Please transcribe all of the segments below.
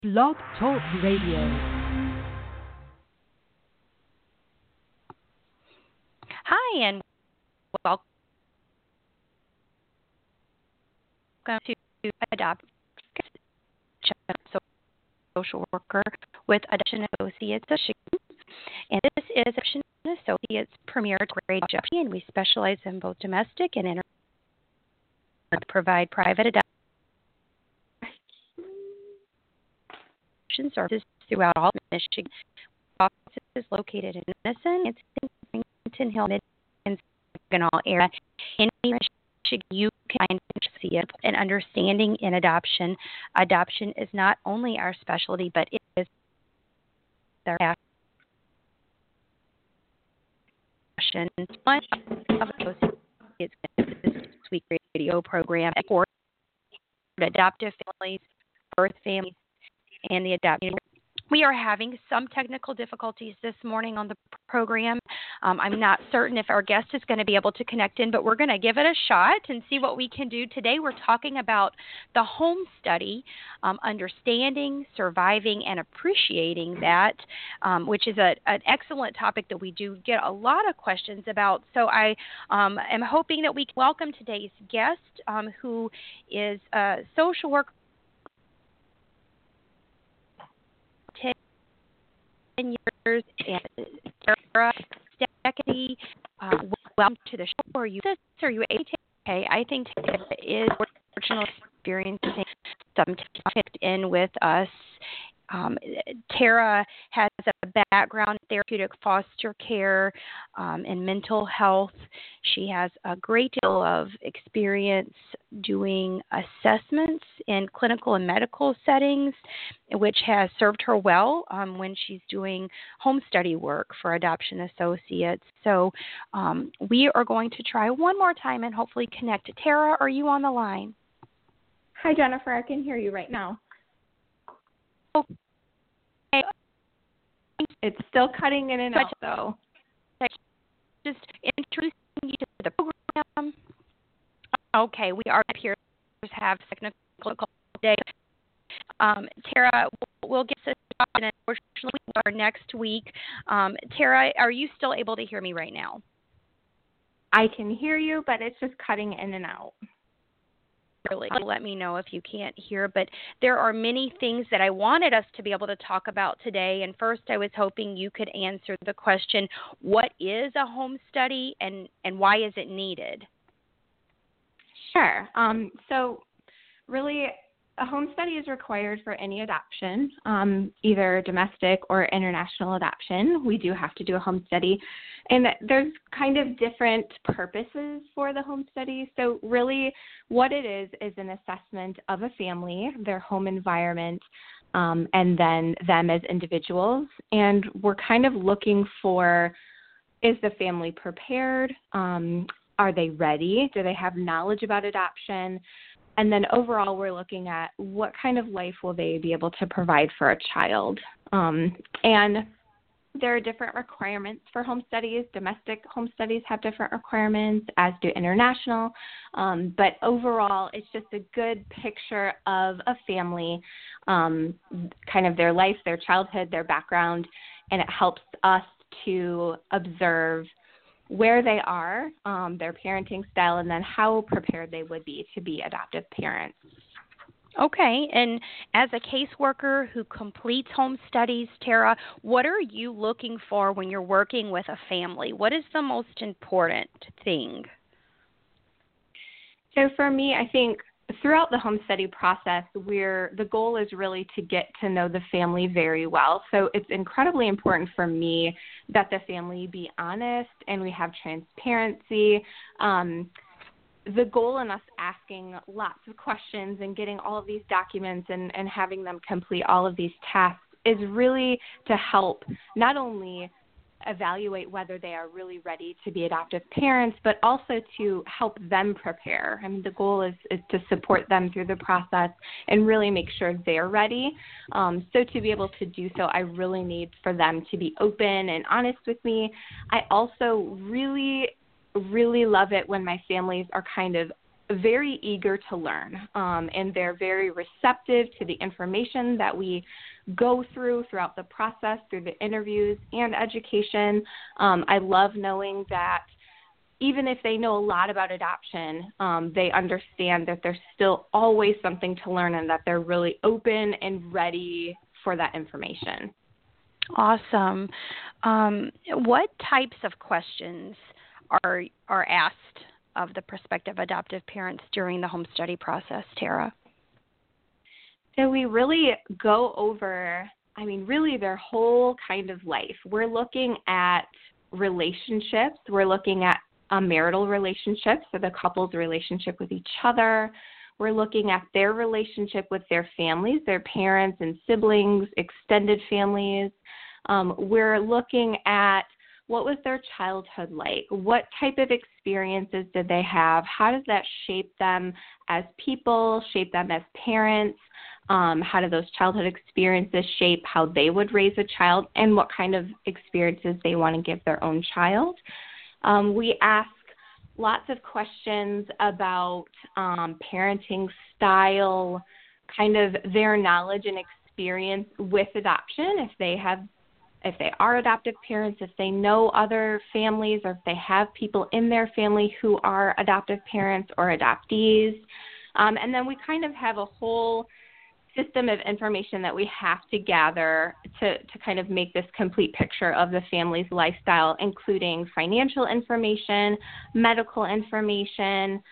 Blog Talk Radio. Hi, and welcome to Adopt Social Worker with Adoption Associates of Michigan. And this is Adoption Associates Premier Grade Job, and we specialize in both domestic and international. Provide private adoption services throughout all of Michigan. Our office is located in Madison. It's in Farmington Hill, and Saginaw area. In Michigan, you can find an understanding in adoption. Adoption is not only our specialty, but it is our passion. One of associates this week radio program for adoptive families, birth families, and the adopted. We are having some technical difficulties this morning on the program. I'm not certain if our guest is going to be able to connect in, but we're going to give it a shot and see what we can do. Today we're talking about the home study, understanding, surviving, and appreciating that, which is an excellent topic that we do get a lot of questions about. So I am hoping that we can welcome today's guest, who is a social worker. 10 years, and Tara Steckity, welcome to the show. Are you okay? I think Tara is fortunate experiencing some time in with us. Tara has a background in therapeutic foster care and mental health. She has a great deal of experience doing assessments in clinical and medical settings, which has served her well when she's doing home study work for Adoption Associates. So we are going to try one more time and hopefully connect. Tara, are you on the line? Hi, Jennifer. I can hear you right now. Okay. It's still cutting in and out, though. Just introducing you to the program. Okay, we are here to have technical today. Tara, we'll get to start, and unfortunately, we are next week. Tara, are you still able to hear me right now? I can hear you, but it's just cutting in and out. Really, let me know if you can't hear, but there are many things that I wanted us to be able to talk about today. And first, I was hoping you could answer the question, what is a home study and why is it needed? Sure. So really, a home study is required for any adoption, either domestic or international adoption. We do have to do a home study. And there's kind of different purposes for the home study. So really what it is an assessment of a family, their home environment, and then them as individuals. And we're kind of looking for, is the family prepared? Are they ready? Do they have knowledge about adoption? And then overall, we're looking at what kind of life will they be able to provide for a child. And there are different requirements for home studies. Domestic home studies have different requirements, as do international. But overall, it's just a good picture of a family, kind of their life, their childhood, their background, and it helps us to observe where they are, their parenting style, and then how prepared they would be to be adoptive parents. Okay, and as a caseworker who completes home studies, Tara, what are you looking for when you're working with a family? What is the most important thing? So for me, I think throughout the home study process, the goal is really to get to know the family very well. So it's incredibly important for me that the family be honest and we have transparency. The goal in us asking lots of questions and getting all of these documents and having them complete all of these tasks is really to help not only evaluate whether they are really ready to be adoptive parents, but also to help them prepare. I mean, the goal is to support them through the process and really make sure they're ready. So to be able to do so, I really need for them to be open and honest with me. I also really love it when my families are kind of very eager to learn, and they're very receptive to the information that we go throughout the process, through the interviews and education. I love knowing that even if they know a lot about adoption, they understand that there's still always something to learn and that they're really open and ready for that information. Awesome. What types of questions are asked of the prospective adoptive parents during the home study process, Tara? So we really go over, really their whole kind of life. We're looking at relationships. We're looking at a marital relationship, so the couple's relationship with each other. We're looking at their relationship with their families, their parents and siblings, extended families. We're looking at what was their childhood like? What type of experiences did they have? How does that shape them as people, shape them as parents? How do those childhood experiences shape how they would raise a child, and what kind of experiences they want to give their own child? We ask lots of questions about parenting style, kind of their knowledge and experience with adoption, if they are adoptive parents, if they know other families, or if they have people in their family who are adoptive parents or adoptees. And then we kind of have a whole system of information that we have to gather to kind of make this complete picture of the family's lifestyle, including financial information, medical information,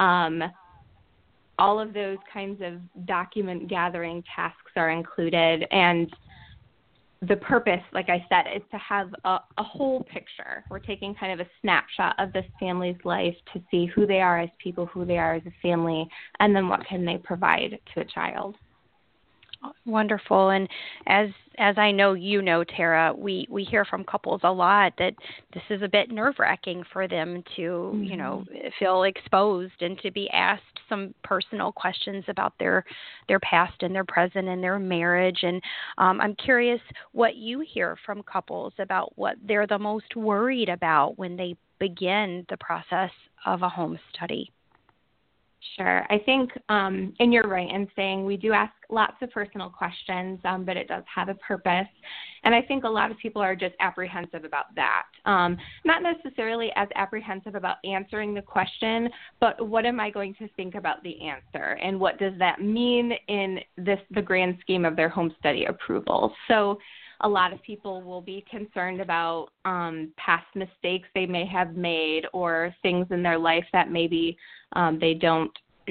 all of those kinds of document gathering tasks are included. And the purpose, like I said, is to have a whole picture. We're taking kind of a snapshot of this family's life to see who they are as people, who they are as a family, and then what can they provide to a child. Wonderful. And as I know you know, Tara, we hear from couples a lot that this is a bit nerve-wracking for them to, feel exposed and to be asked some personal questions about their past and their present and their marriage. And I'm curious what you hear from couples about what they're the most worried about when they begin the process of a home study. Sure. I think, and you're right in saying we do ask lots of personal questions, but it does have a purpose. And I think a lot of people are just apprehensive about that. Not necessarily as apprehensive about answering the question, but what am I going to think about the answer? And what does that mean in the grand scheme of their home study approval? So a lot of people will be concerned about past mistakes they may have made, or things in their life that maybe they don't,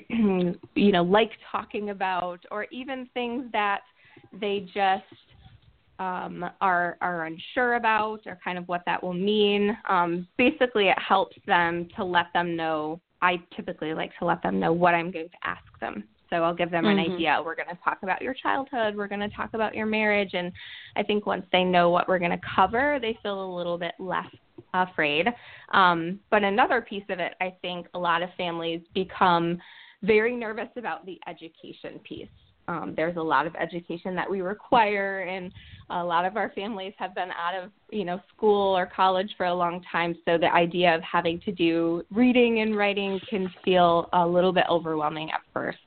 like talking about, or even things that they just are unsure about, or kind of what that will mean. Basically, it helps them to let them know. I typically like to let them know what I'm going to ask them. So I'll give them an idea. We're going to talk about your childhood. We're going to talk about your marriage. And I think once they know what we're going to cover, they feel a little bit less afraid. But another piece of it, I think a lot of families become very nervous about the education piece. There's a lot of education that we require, and a lot of our families have been out of, school or college for a long time. So the idea of having to do reading and writing can feel a little bit overwhelming at first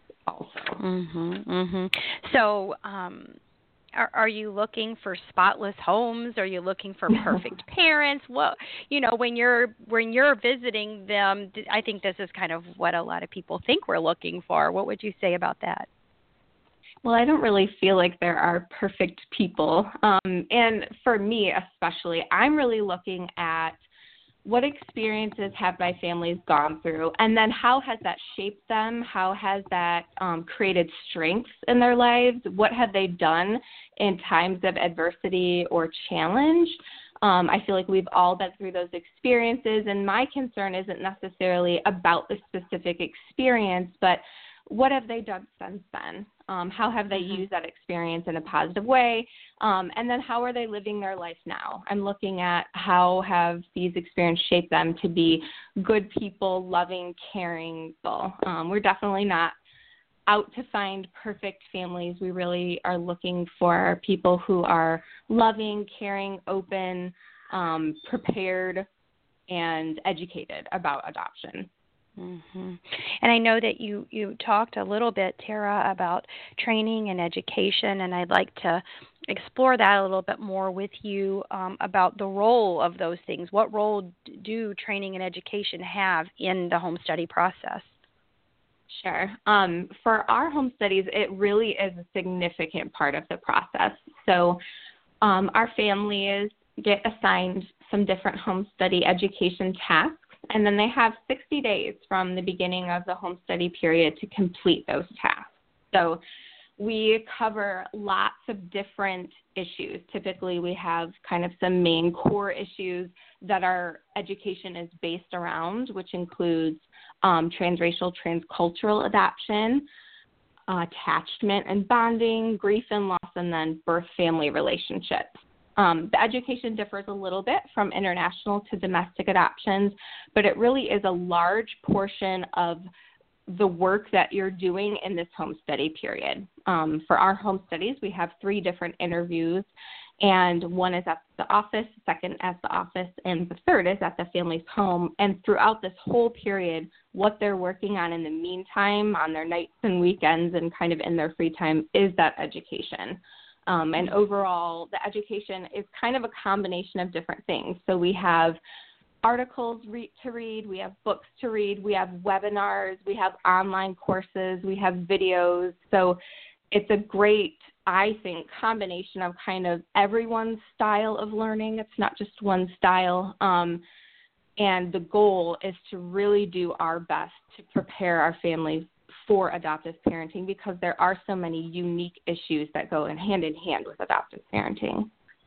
also. So, are you looking for spotless homes? Are you looking for perfect parents? Well, when you're visiting them, I think this is kind of what a lot of people think we're looking for. What would you say about that? Well, I don't really feel like there are perfect people. And for me especially, I'm really looking at what experiences have my families gone through, and then how has that shaped them? How has that created strengths in their lives? What have they done in times of adversity or challenge? I feel like we've all been through those experiences, and my concern isn't necessarily about the specific experience, but what have they done since then? How have they used that experience in a positive way? And then how are they living their life now? I'm looking at how have these experiences shaped them to be good people, loving, caring people. We're definitely not out to find perfect families. We really are looking for people who are loving, caring, open, prepared, and educated about adoption. Mm-hmm. And I know that you talked a little bit, Tara, about training and education, and I'd like to explore that a little bit more with you about the role of those things. What role do training and education have in the home study process? Sure. For our home studies, it really is a significant part of the process. So our families get assigned some different home study education tasks, and then they have 60 days from the beginning of the home study period to complete those tasks. So we cover lots of different issues. Typically, we have kind of some main core issues that our education is based around, which includes transracial, transcultural adoption, attachment and bonding, grief and loss, and then birth-family relationships. The education differs a little bit from international to domestic adoptions, but it really is a large portion of the work that you're doing in this home study period. For our home studies, we have 3 different interviews, and one is at the office, the second at the office, and the third is at the family's home. And throughout this whole period, what they're working on in the meantime, on their nights and weekends and kind of in their free time, is that education. And overall, the education is kind of a combination of different things. So we have articles to read, we have books to read, we have webinars, we have online courses, we have videos. So it's a great, I think, combination of kind of everyone's style of learning. It's not just one style. And the goal is to really do our best to prepare our families for adoptive parenting, because there are so many unique issues that go hand in hand with adoptive parenting.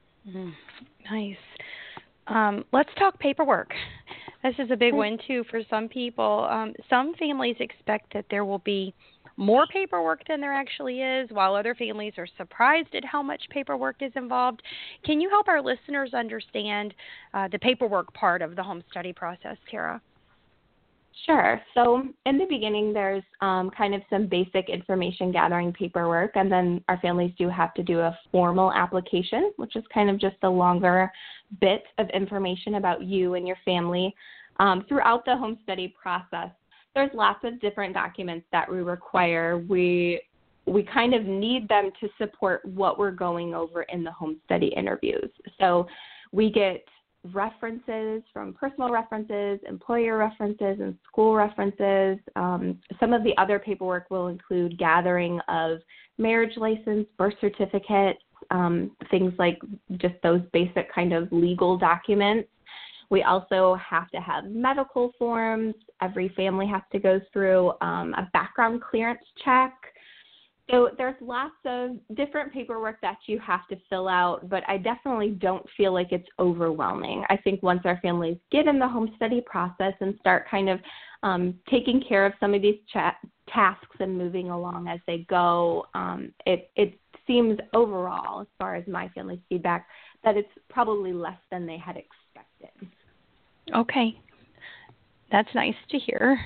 Nice. Let's talk paperwork. This is a big one, too, for some people. Some families expect that there will be more paperwork than there actually is, while other families are surprised at how much paperwork is involved. Can you help our listeners understand the paperwork part of the home study process, Tara? Sure. So in the beginning, there's kind of some basic information gathering paperwork, and then our families do have to do a formal application, which is kind of just a longer bit of information about you and your family. Throughout the home study process, there's lots of different documents that we require. We kind of need them to support what we're going over in the home study interviews. So we get references, from personal references, employer references, and school references. Some of the other paperwork will include gathering of marriage license, birth certificates, things like just those basic kind of legal documents. We also have to have medical forms. Every family has to go through a background clearance check. So there's lots of different paperwork that you have to fill out, but I definitely don't feel like it's overwhelming. I think once our families get in the home study process and start kind of taking care of some of these tasks and moving along as they go, it seems overall, as far as my family's feedback, that it's probably less than they had expected. Okay. That's nice to hear.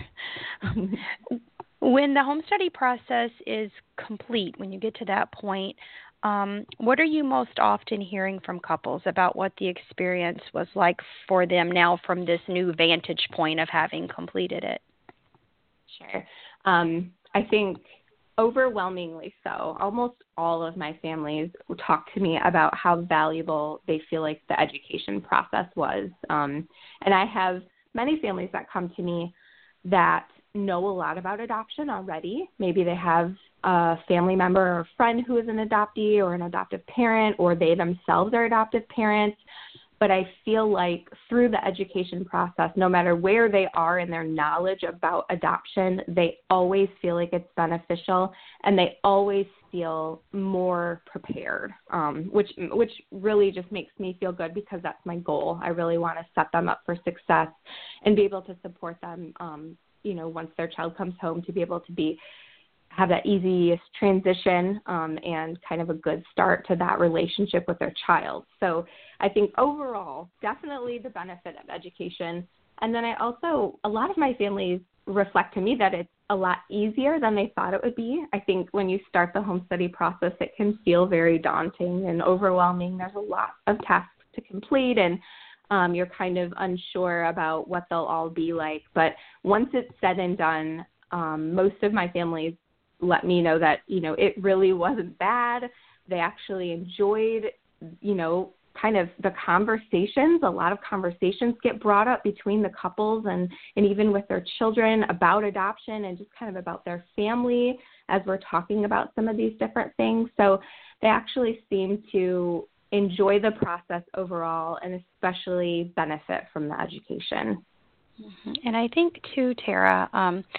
When the home study process is complete, when you get to that point, what are you most often hearing from couples about what the experience was like for them now from this new vantage point of having completed it? Sure. I think overwhelmingly so. Almost all of my families talk to me about how valuable they feel like the education process was. And I have many families that come to me that know a lot about adoption already. Maybe they have a family member or a friend who is an adoptee or an adoptive parent, or they themselves are adoptive parents. But I feel like through the education process, no matter where they are in their knowledge about adoption, they always feel like it's beneficial, and they always feel more prepared, which really just makes me feel good, because that's my goal. I really want to set them up for success and be able to support them once their child comes home, to be able to have that easiest transition and kind of a good start to that relationship with their child. So I think overall, definitely the benefit of education. And then a lot of my families reflect to me that it's a lot easier than they thought it would be. I think when you start the home study process, it can feel very daunting and overwhelming. There's a lot of tasks to complete, and You're kind of unsure about what they'll all be like. But once it's said and done, most of my families let me know that, it really wasn't bad. They actually enjoyed, kind of the conversations. A lot of conversations get brought up between the couples and even with their children about adoption and just kind of about their family as we're talking about some of these different things. So they actually seem to enjoy the process overall and especially benefit from the education. Mm-hmm. And I think too, Tara,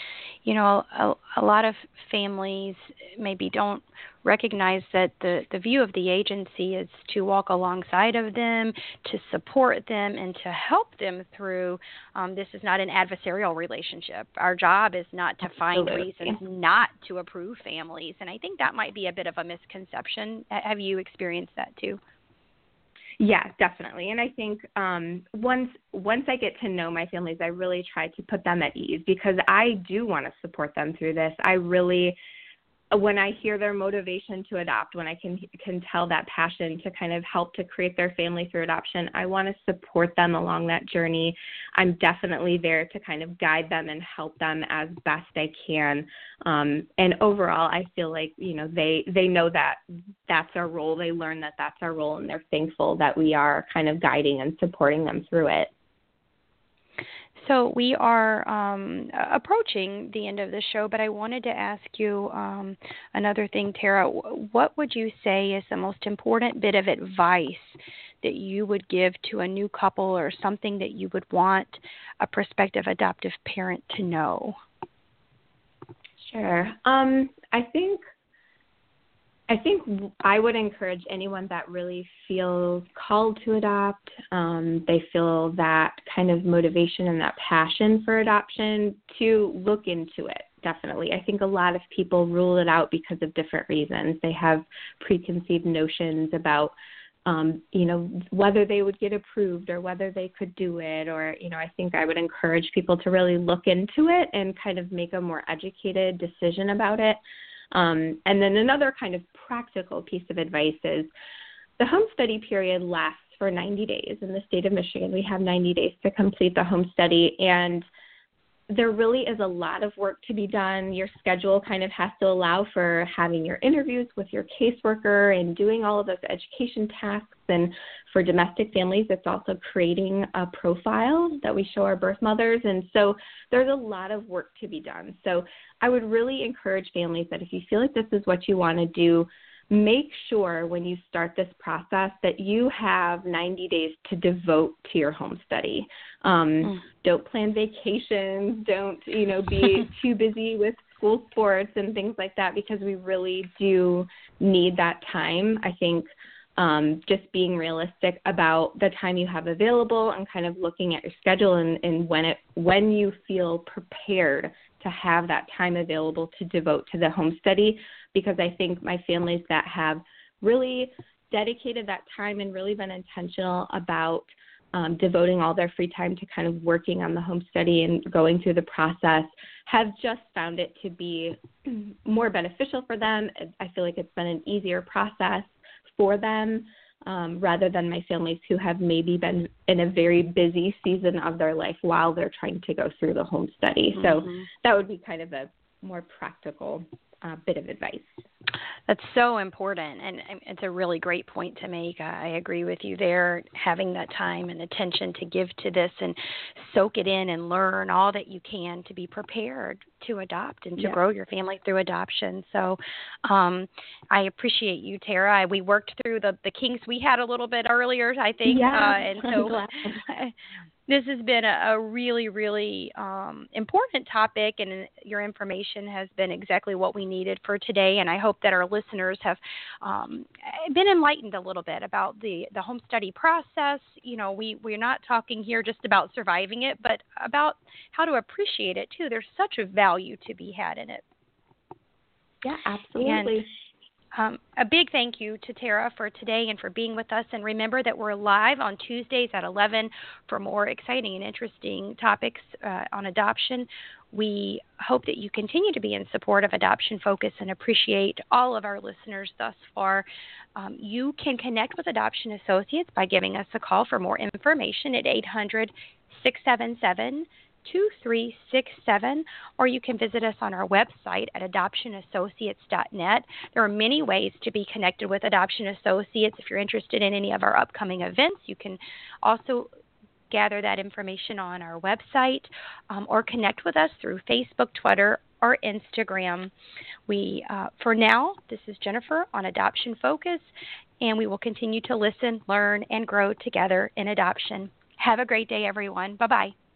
a lot of families maybe don't recognize that the view of the agency is to walk alongside of them, to support them, and to help them through. This is not an adversarial relationship. Our job is not to find reasons not to approve families. And I think that might be a bit of a misconception. Have you experienced that too? Yeah, definitely. And I think once I get to know my families, I really try to put them at ease because I do want to support them through this. I really, when I hear their motivation to adopt, when I can tell that passion to kind of help to create their family through adoption, I want to support them along that journey. I'm definitely there to kind of guide them and help them as best I can. And overall, I feel like, they know that that's our role. They learn that that's our role, and they're thankful that we are kind of guiding and supporting them through it. So we are approaching the end of the show, but I wanted to ask you another thing, Tara. What would you say is the most important bit of advice that you would give to a new couple or something that you would want a prospective adoptive parent to know? Sure. I think I would encourage anyone that really feels called to adopt, they feel that kind of motivation and that passion for adoption to look into it, definitely. I think a lot of people rule it out because of different reasons. They have preconceived notions about, whether they would get approved or whether they could do it. Or, I think I would encourage people to really look into it and kind of make a more educated decision about it. And then another kind of practical piece of advice is the home study period lasts for 90 days. In the state of Michigan, we have 90 days to complete the home study, and there really is a lot of work to be done. Your schedule kind of has to allow for having your interviews with your caseworker and doing all of those education tasks. And for domestic families, it's also creating a profile that we show our birth mothers. And so there's a lot of work to be done. So I would really encourage families that if you feel like this is what you want to do, make sure when you start this process that you have 90 days to devote to your home study. Don't plan vacations. Don't, be too busy with school sports and things like that, because we really do need that time. I think just being realistic about the time you have available and kind of looking at your schedule and when you feel prepared to have that time available to devote to the home study, because I think my families that have really dedicated that time and really been intentional about devoting all their free time to kind of working on the home study and going through the process have just found it to be more beneficial for them. I feel like it's been an easier process for them rather than my families who have maybe been in a very busy season of their life while they're trying to go through the home study. So that would be kind of a more practical bit of advice. That's so important, and it's a really great point to make. I agree with you there, having that time and attention to give to this and soak it in and learn all that you can to be prepared to adopt and to grow your family through adoption. So I appreciate you, Tara. We worked through the kinks we had a little bit earlier, I think, and so this has been a really, really important topic, and your information has been exactly what we needed for today. And I hope that our listeners have been enlightened a little bit about the home study process. We're not talking here just about surviving it, but about how to appreciate it too. There's such a value to be had in it. Yeah, absolutely. A big thank you to Tara for today and for being with us. And remember that we're live on Tuesdays at 11 for more exciting and interesting topics on adoption. We hope that you continue to be in support of Adoption Focus and appreciate all of our listeners thus far. You can connect with Adoption Associates by giving us a call for more information at 800-677-2367, or you can visit us on our website at adoptionassociates.net. There are many ways to be connected with Adoption Associates. If you're interested in any of our upcoming events, you can also gather that information on our website or connect with us through Facebook, Twitter, or Instagram. For now, this is Jennifer on Adoption Focus, and we will continue to listen, learn, and grow together in adoption. Have a great day, everyone. Bye-bye.